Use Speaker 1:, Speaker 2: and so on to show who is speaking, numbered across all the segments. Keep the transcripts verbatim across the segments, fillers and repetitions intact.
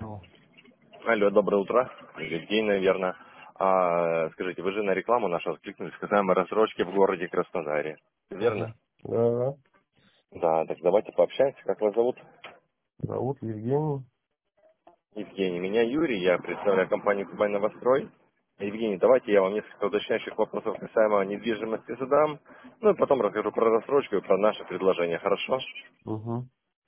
Speaker 1: Ну,
Speaker 2: Алло, доброе утро. Евгений, наверное. А, скажите, вы же на рекламу нашу откликнулись, касаемо рассрочки в городе Краснодаре. Верно?
Speaker 1: ага. Да, да.
Speaker 2: Да, так давайте пообщаемся. Как вас зовут?
Speaker 1: Зовут Евгений.
Speaker 2: Евгений. Меня Юрий, я представляю компанию Кубань Новострой. Евгений, давайте я вам несколько уточняющих вопросов касаемо недвижимости задам, ну и потом расскажу про рассрочку и про наше предложение, хорошо?
Speaker 1: Угу.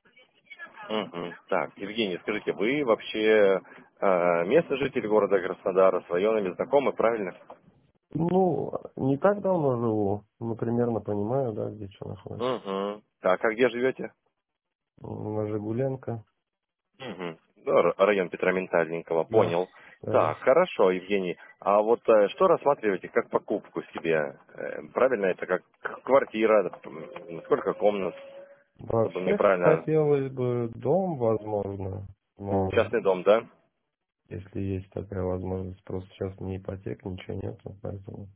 Speaker 2: Мгм. Так, Евгений, скажите, вы вообще э, местный житель города Краснодара, с районами знакомы, правильно?
Speaker 1: Ну, не так давно живу. Ну, примерно понимаю, да, где что находится.
Speaker 2: Угу. Так, а где живете?
Speaker 1: На Жигуленко.
Speaker 2: Мгм. Да, р- район Петра Ментальникова,
Speaker 1: Да.
Speaker 2: понял.
Speaker 1: Да.
Speaker 2: Так, хорошо, Евгений. А вот э, что рассматриваете как покупку себе? Э, Правильно, это как к- квартира, м, сколько комнат, чтобы мне
Speaker 1: Вообще
Speaker 2: правильно...
Speaker 1: хотелось бы дом, возможно. Но
Speaker 2: Частный дом, да?
Speaker 1: если есть такая возможность, просто сейчас ни ипотек, ничего нет, поэтому.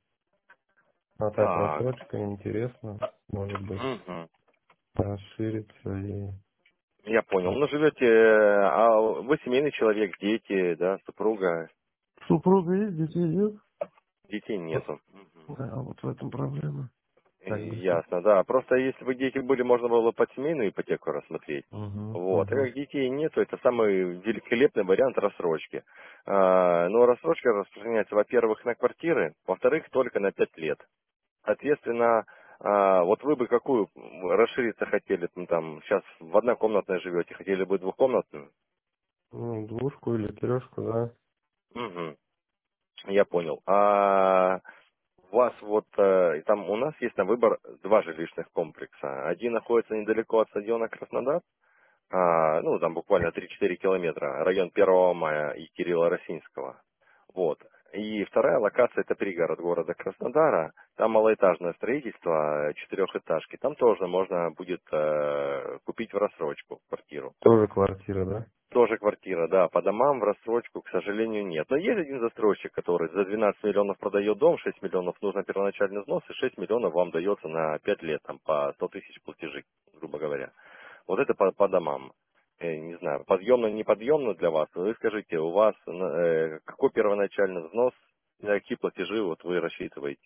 Speaker 1: А так
Speaker 2: Так.
Speaker 1: рассрочка интересно, может быть,
Speaker 2: Мгм.
Speaker 1: расшириться и...
Speaker 2: Я понял. Ну, живете... э, А вы семейный человек, дети, да, супруга,
Speaker 1: Супруга есть, детей нет?
Speaker 2: детей нету.
Speaker 1: Да, вот в этом проблема.
Speaker 2: И
Speaker 1: Как бы.
Speaker 2: Ясно, да. Просто если бы дети были, можно было под семейную ипотеку рассмотреть.
Speaker 1: Угу,
Speaker 2: Вот. А
Speaker 1: угу.
Speaker 2: как детей нету, это самый великолепный вариант рассрочки. А, но рассрочка распространяется, во-первых, на квартиры, во-вторых, только на пять лет. Соответственно, а, вот вы бы какую расшириться хотели, ну, там, сейчас в однокомнатной живете, хотели бы двухкомнатную?
Speaker 1: Ну, двушку или трешку, да.
Speaker 2: Угу, я понял. А у вас вот, э, там у нас есть на выбор два жилищных комплекса. Один находится недалеко от стадиона Краснодар, а, ну, там буквально три-четыре километра, район Первого мая и Кирилла Росинского. Вот. И вторая локация — это пригород города Краснодара. Там малоэтажное строительство, э, четырехэтажки. Там тоже можно будет э, купить в рассрочку квартиру.
Speaker 1: Тоже квартира, да?
Speaker 2: Тоже квартира, да, по домам в рассрочку, к сожалению, нет. Но есть один застройщик, который за двенадцать миллионов продает дом, шесть миллионов нужно первоначальный взнос, и шесть миллионов вам дается на пять лет, там, по сто тысяч платежи, грубо говоря. Вот это по, по домам. Э, не знаю, подъемно, неподъемно для вас. Вы скажите, у вас э, какой первоначальный взнос, на какие платежи вот вы рассчитываете?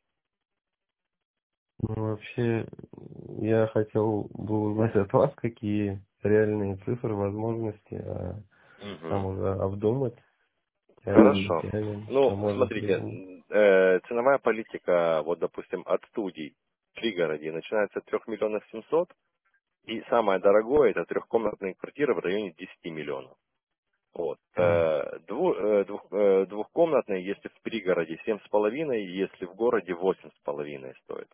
Speaker 1: Ну, вообще, я хотел бы узнать от вас, какие реальные цифры, возможности, а там
Speaker 2: Мгм.
Speaker 1: уже обдумать, тянем, не
Speaker 2: Хорошо.
Speaker 1: тянем, что
Speaker 2: Ну,
Speaker 1: можно
Speaker 2: смотрите,
Speaker 1: придумать.
Speaker 2: э, ценовая политика, вот, допустим, от студий в пригороде начинается от трех миллионов семьсот, и самое дорогое — это трехкомнатные квартиры в районе десяти миллионов. Вот.
Speaker 1: М.
Speaker 2: Э, дву- э, двух- э, двухкомнатные, если в пригороде семь с половиной, если в городе восемь с половиной стоит.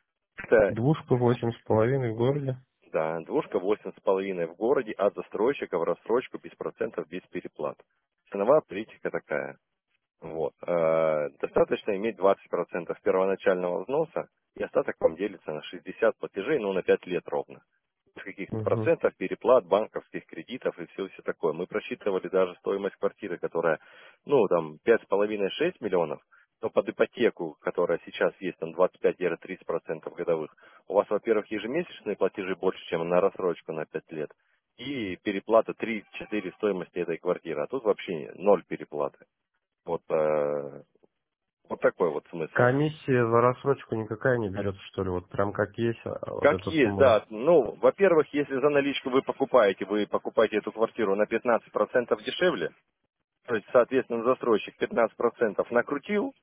Speaker 2: Это,
Speaker 1: Двушка восемь с половиной в городе.
Speaker 2: да, двушка восемь с половиной в городе от застройщика в рассрочку без процентов, без переплат. Ценовая политика такая. Вот. Э, Достаточно иметь двадцать процентов первоначального взноса, и остаток вам делится на шестьдесят платежей, ну, на пять лет ровно. Без каких-то
Speaker 1: Угу,
Speaker 2: процентов, переплат, банковских кредитов и все, все такое. Мы просчитывали даже стоимость квартиры, которая, ну, там, пять с половиной-шесть миллионов, но под ипотеку, которая сейчас есть, там, двадцать пять-тридцать процентов годовых, у вас, во-первых, ежемесячные платежи больше, чем на рассрочку на пять лет, и переплата три-четыре стоимости этой квартиры, а тут вообще ноль переплаты. Вот, э, вот такой вот смысл.
Speaker 1: комиссия за рассрочку никакая не берется, что ли? Вот прям как есть, а вот
Speaker 2: Как
Speaker 1: эта
Speaker 2: есть,
Speaker 1: сумма.
Speaker 2: да. Ну, во-первых, если за наличку вы покупаете, вы покупаете эту квартиру на пятнадцать процентов дешевле, то есть, соответственно, застройщик пятнадцать процентов накрутил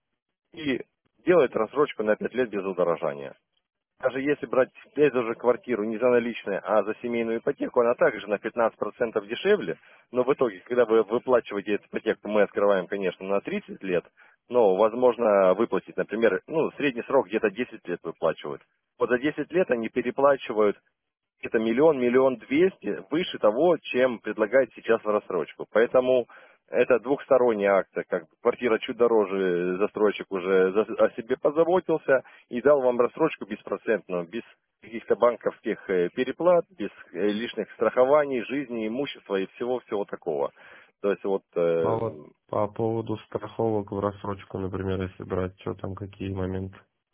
Speaker 2: и делает рассрочку на пять лет без удорожания. Даже если брать эту же квартиру не за наличные, а за семейную ипотеку, она также на пятнадцать процентов дешевле, но в итоге, когда вы выплачиваете эту ипотеку, мы открываем, конечно, на тридцать лет, но возможно выплатить, например, ну, средний срок где-то десять лет выплачивают. Вот за десять лет они переплачивают это миллион, миллион двести выше того, чем предлагает сейчас в рассрочку. Поэтому это двухсторонняя акция, как бы квартира чуть дороже, застройщик уже за- о себе позаботился и дал вам рассрочку беспроцентную, без каких-то банковских э, переплат, без э, лишних страхований, жизни, имущества и всего-всего такого. То есть вот,
Speaker 1: А
Speaker 2: э,
Speaker 1: вот по поводу страховок в рассрочку, например, если брать, что там, какие моменты?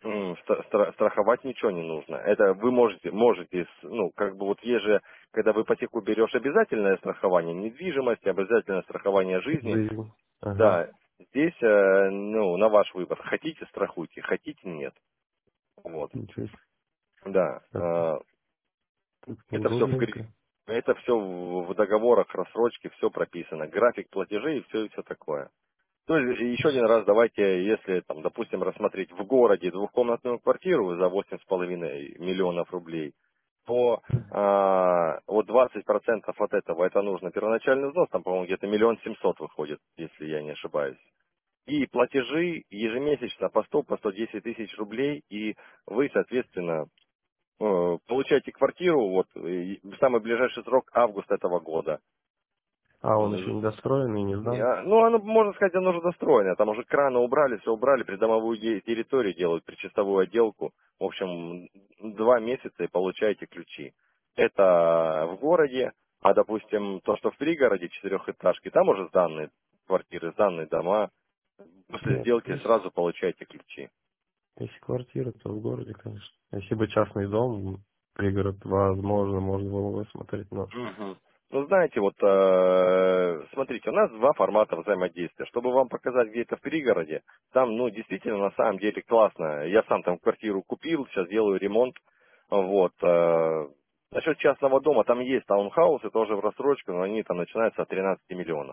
Speaker 2: М, стра- стра- страховать ничего не нужно. Это вы можете, можете, с- ну, как бы вот есть же, когда в ипотеку берешь обязательное страхование недвижимости, обязательное страхование жизни,
Speaker 1: Жизнь. Ага.
Speaker 2: да, здесь, э, ну, на ваш выбор. Хотите, страхуйте, хотите, нет. Вот,
Speaker 1: Ничего себе.
Speaker 2: да.
Speaker 1: Так,
Speaker 2: э,
Speaker 1: так
Speaker 2: Это все в гри-
Speaker 1: удобненько.
Speaker 2: это все в в договорах, рассрочке, все прописано. График платежей и все, и все такое. Ну, и еще один раз давайте, если, там, допустим, рассмотреть в городе двухкомнатную квартиру за восемь с половиной миллионов рублей, то а, вот двадцать процентов от этого это нужно первоначальный взнос, там, по-моему, где-то миллион семьсот выходит, если я не ошибаюсь. И платежи ежемесячно по сто, по сто десять тысяч рублей, и вы, соответственно, э, получаете квартиру, вот, и самый ближайший срок август этого года.
Speaker 1: А, он еще
Speaker 2: М,
Speaker 1: не достроенный, не
Speaker 2: не,
Speaker 1: сдан?
Speaker 2: а, Ну, оно, можно сказать, оно уже застроено. Там уже краны убрали, все убрали, придомовую де- территорию делают, причастовую отделку. В общем, два месяца и получаете ключи. Это в городе, а, допустим, то, что в пригороде, четырехэтажки, там уже сданные квартиры, сданные дома. После
Speaker 1: Нет,
Speaker 2: сделки
Speaker 1: если,
Speaker 2: сразу получаете ключи.
Speaker 1: если квартира, то в городе, конечно. Если бы частный дом, пригород, возможно, можно было бы смотреть, но...
Speaker 2: Мгм. Ну, знаете, вот, э, смотрите, у нас два формата взаимодействия. Чтобы вам показать, где это в пригороде, там, ну, действительно, на самом деле классно. Я сам там квартиру купил, сейчас делаю ремонт. Вот. Э, насчет частного дома, там есть таунхаусы, тоже в рассрочку, но они там начинаются от тринадцати миллионов.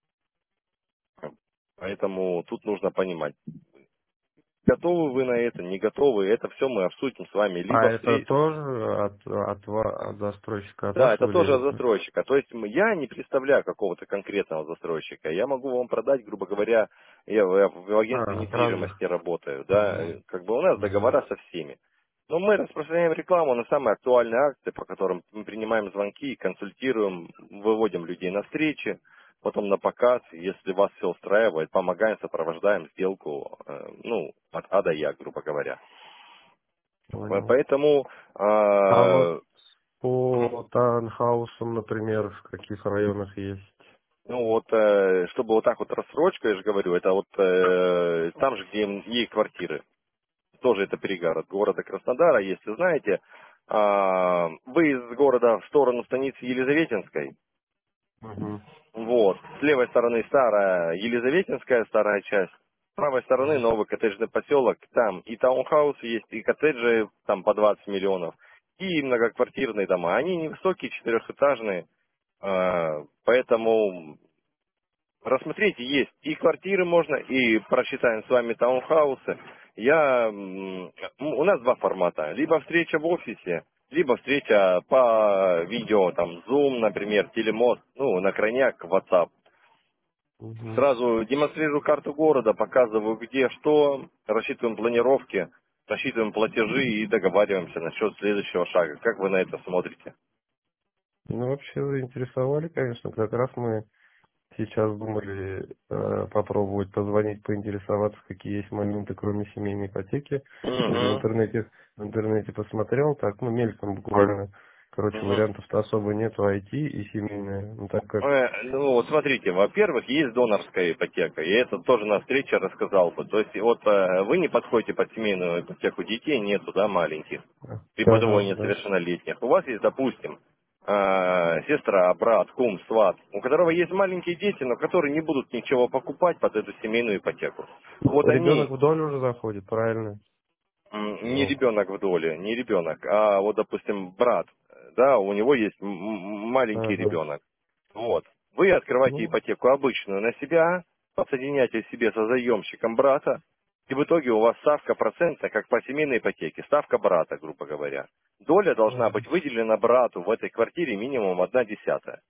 Speaker 2: Поэтому тут нужно понимать, готовы вы на это, не готовы, это все мы обсудим с вами
Speaker 1: А
Speaker 2: либо
Speaker 1: это
Speaker 2: встреч.
Speaker 1: тоже от, от, ва- от застройщика от
Speaker 2: Да, это
Speaker 1: вашего
Speaker 2: тоже от
Speaker 1: или...
Speaker 2: застройщика. То есть м, я не представляю какого-то конкретного застройщика. Я могу вам продать, грубо говоря, я в, я в агентстве
Speaker 1: А, от разных.
Speaker 2: недвижимости работаю, да,
Speaker 1: Угу.
Speaker 2: э, как бы у нас
Speaker 1: Угу.
Speaker 2: договора со всеми. Но мы распространяем рекламу на самые актуальные акции, по которым мы принимаем звонки, консультируем, выводим людей на встречи, потом на показ, если вас все устраивает, помогаем, сопровождаем сделку, э, ну, от А до Я, грубо говоря. По-
Speaker 1: Понял.
Speaker 2: Поэтому
Speaker 1: А вот
Speaker 2: э,
Speaker 1: по таунхаусам, например, в каких районах есть?
Speaker 2: Ну вот, э, чтобы вот так вот рассрочка, я же говорю, это вот э, там же, где им- есть квартиры. Тоже это перегород города Краснодара, если знаете. А, вы из города в сторону станицы Елизаветинской.
Speaker 1: Угу.
Speaker 2: Вот. С левой стороны старая Елизаветинская, старая часть. С правой стороны новый коттеджный поселок. Там и таунхаус есть, и коттеджи там по двадцать миллионов. И многоквартирные дома. Они невысокие, четырехэтажные. А, поэтому рассмотреть есть. И квартиры можно, и просчитаем с вами таунхаусы. Я, м, у нас два формата. Либо встреча в офисе, либо встреча по видео, там, Zoom, например, телемост, ну, на крайняк, WhatsApp.
Speaker 1: Угу.
Speaker 2: Сразу демонстрирую карту города, показываю, где что, рассчитываем планировки, рассчитываем платежи и договариваемся насчет следующего шага. Как вы на это смотрите?
Speaker 1: Ну, вообще заинтересовали, конечно. Как раз мы сейчас думали э, попробовать позвонить, поинтересоваться, какие есть моменты, кроме семейной ипотеки. Я в
Speaker 2: Угу,
Speaker 1: интернете, в интернете посмотрел, так, ну, мельком буквально. Короче,
Speaker 2: угу.
Speaker 1: вариантов-то особо нету, ай ти и семейная. Ну, так как...
Speaker 2: Э, Ну, вот смотрите, во-первых, есть донорская ипотека, и это тоже на встрече рассказал бы. То есть вот э, вы не подходите под семейную ипотеку, детей нету, да, маленьких, либо двое
Speaker 1: Ага, да.
Speaker 2: несовершеннолетних. У вас есть, допустим, э, сестра, брат, кум, сват, у которого есть маленькие дети, но которые не будут ничего покупать под эту семейную ипотеку. Вот
Speaker 1: Ребенок
Speaker 2: они,
Speaker 1: в долю уже заходит, правильно?
Speaker 2: м, не
Speaker 1: Ну,
Speaker 2: ребенок в доле, не ребенок, а вот, допустим, брат, да, у него есть м- м- маленький
Speaker 1: ага.
Speaker 2: ребенок. Вот. Вы открываете
Speaker 1: Ну,
Speaker 2: ипотеку обычную на себя, подсоединяете себе со заемщиком брата, и в итоге у вас ставка процентная, как по семейной ипотеке, ставка брата, грубо говоря. Доля должна быть
Speaker 1: ага.
Speaker 2: выделена брату в этой квартире минимум одна десятая.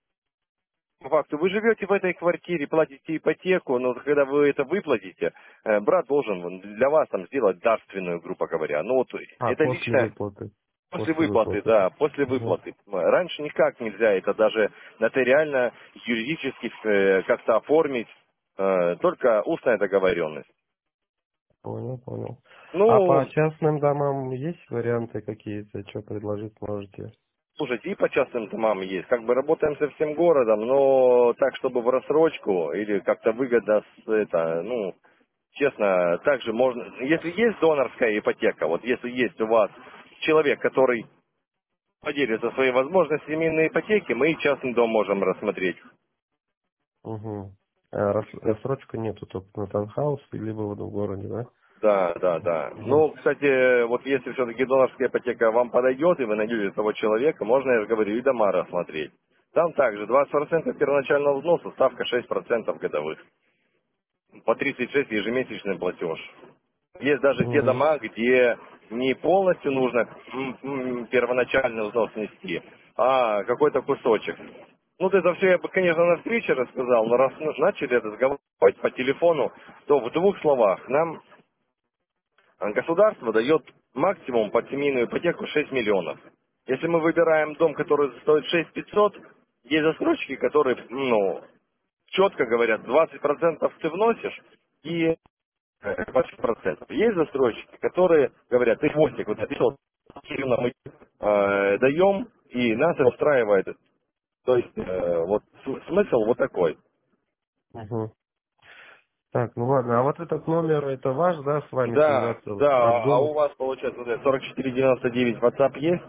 Speaker 2: По факту, вы живете в этой квартире, платите ипотеку, но когда вы это выплатите, э, брат должен для вас там сделать дарственную, грубо говоря. Ну вот
Speaker 1: А,
Speaker 2: это
Speaker 1: после
Speaker 2: лично
Speaker 1: выплаты.
Speaker 2: после
Speaker 1: После
Speaker 2: выплаты,
Speaker 1: выплаты.
Speaker 2: да, после
Speaker 1: Угу.
Speaker 2: выплаты. Раньше никак нельзя это даже нотариально, юридически э, как-то оформить, э, только устная договоренность.
Speaker 1: Понял, понял. А по
Speaker 2: Ну,
Speaker 1: частным домам есть варианты какие-то, что предложить можете?
Speaker 2: слушайте, и по частным домам есть. Как бы работаем со всем городом, но так, чтобы в рассрочку или как-то выгодно с, это, ну, честно, также можно, если есть донорская ипотека, вот если есть у вас человек, который поделится своей возможностями на ипотеке, мы и частный дом можем рассмотреть.
Speaker 1: Угу. А рас- рассрочка нету только на таунхаус, либо в этом городе, да?
Speaker 2: Да, да, да.
Speaker 1: Угу.
Speaker 2: Ну, кстати, вот если все-таки донорская ипотека вам подойдет, и вы найдете того человека, можно, я же говорю, и дома рассмотреть. Там также двадцать процентов первоначального взноса, ставка шесть процентов годовых. По тридцать шесть ежемесячный платеж. Есть даже те
Speaker 1: Угу.
Speaker 2: дома, где не полностью нужно м, м, первоначальный взнос нести, а какой-то кусочек. Ну, вот это все я бы, конечно, на встрече рассказал, но раз ну, начали разговаривать по телефону, то в двух словах нам а государство дает максимум под семейную ипотеку шесть миллионов. Если мы выбираем дом, который стоит шесть пятьсот, есть застройщики, которые, ну, четко говорят, двадцать процентов ты вносишь и э, двадцать процентов. Есть застройщики, которые говорят, ты хвостик вот написал, мы э, даем, и нас это устраивает. То есть, э, вот см- смысл вот такой.
Speaker 1: Угу. Так, ну ладно, а вот этот номер, это ваш, да, с вами
Speaker 2: Да,
Speaker 1: связаться
Speaker 2: да,
Speaker 1: от
Speaker 2: а
Speaker 1: дома?
Speaker 2: у вас получается вот это сорок четыре девяносто девять WhatsApp есть?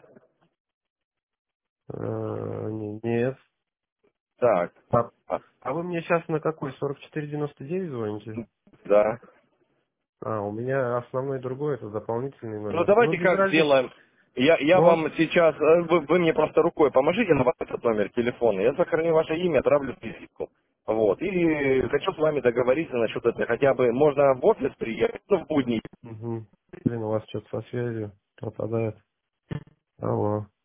Speaker 1: Э, не- нет.
Speaker 2: Так.
Speaker 1: А,
Speaker 2: А,
Speaker 1: а вы мне сейчас на какой, сорок четыре девяносто девять звоните?
Speaker 2: да.
Speaker 1: А, у меня основной другой, это дополнительный
Speaker 2: Ну
Speaker 1: номер. Ну,
Speaker 2: давайте
Speaker 1: без
Speaker 2: как
Speaker 1: разницы.
Speaker 2: сделаем. Я, я
Speaker 1: Ну, он-
Speaker 2: вам сейчас, э, вы, вы мне просто рукой поможите на этот номер телефона. Я сохраню ваше имя, отправлю списку. Вот. И хочу с вами договориться насчет этого. Хотя бы можно в офис приехать, ну, в будни.
Speaker 1: Угу. Блин, у вас что-то со связью пропадает. Алло.